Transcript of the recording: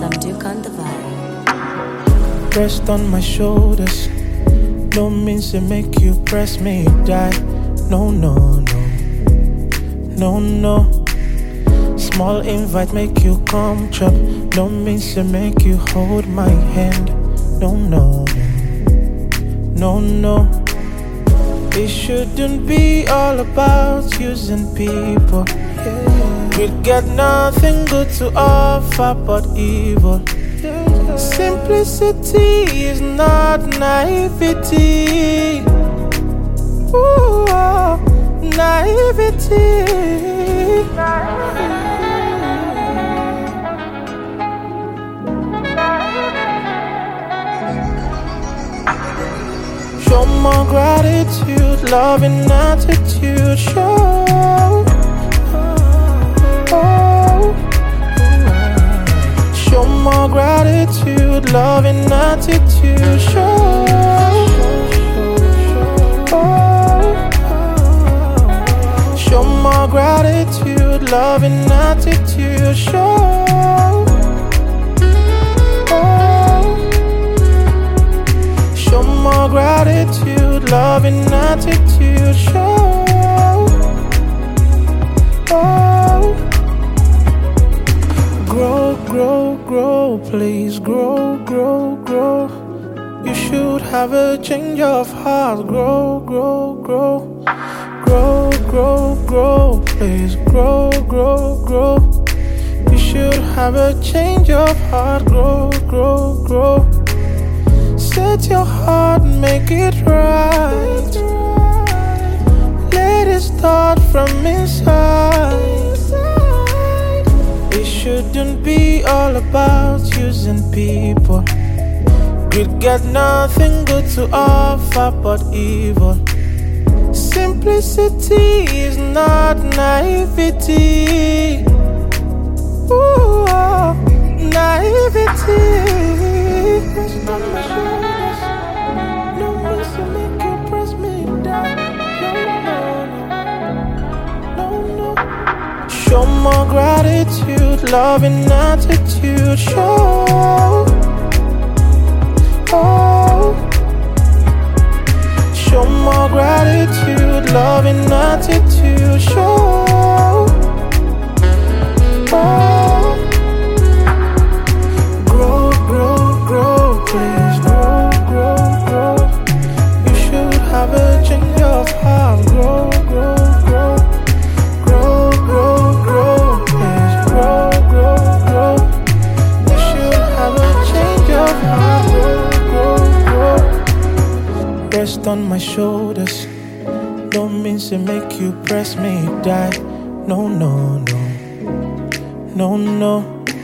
Sam Duke on the vibe. Rest on my shoulders. No means to make you press me die. No, no, no. No, no. Small invite make you come chop. No means to make you hold my hand. No, no, no. No, no. It shouldn't be all about using people. We'd get nothing good to offer but evil. Simplicity is not naivety. Ooh, naivety. Show more gratitude, loving attitude. Show more gratitude, loving attitude. Show more gratitude, loving attitude. Show more gratitude, loving attitude. Grow, grow, grow, please grow, grow, grow. You should have a change of heart. Grow, grow, grow. Grow, grow, grow, please grow, grow, grow. You should have a change of heart. Grow, grow, grow. Set your heart, make it right. Let it start from inside. It shouldn't be all about using people. We'd get nothing good to offer but evil. Simplicity is not naivety. Ooh, naivety. No means to make you press me down. No, no, no. Show more gratitude, loving attitude. Show more gratitude, loving attitude. Grow, grow, grow, please grow, grow, grow. You should have a change of heart. Grow, grow, grow. Grow, grow, grow, please grow, grow, grow. You should have a change of heart. Grow, grow, grow. Rest on my shoulders. Don't mean to make you press me die. No, no, no. No, no.